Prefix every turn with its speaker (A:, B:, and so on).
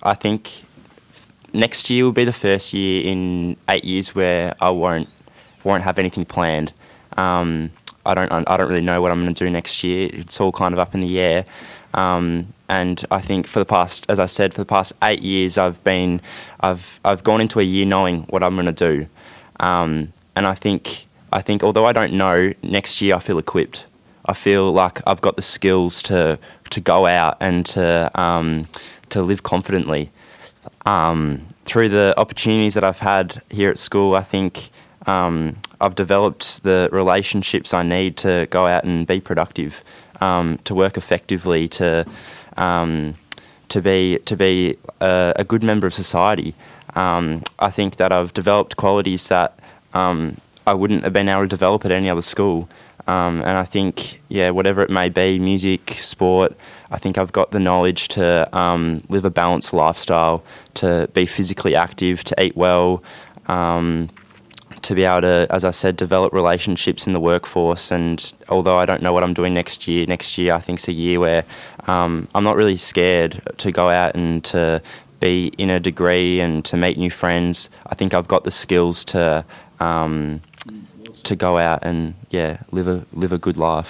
A: I think next year will be the first year in 8 years where I won't have anything planned. I don't really know what I'm going to do next year. It's all kind of up in the air. And I think for the past 8 years, I've gone into a year knowing what I'm going to do. And I think although I don't know, next year I feel equipped. I feel like I've got the skills to go out and to live confidently. Through the opportunities that I've had here at school, I think I've developed the relationships I need to go out and be productive, to work effectively, to be a good member of society. I think that I've developed qualities that I wouldn't have been able to develop at any other school. And I think, whatever it may be, music, sport, I think I've got the knowledge to live a balanced lifestyle, to be physically active, to eat well, to be able to, as I said, develop relationships in the workforce. And although I don't know what I'm doing next year I think it's a year where I'm not really scared to go out and to be in a degree and to meet new friends. I think I've got the skills to go out and live a good life.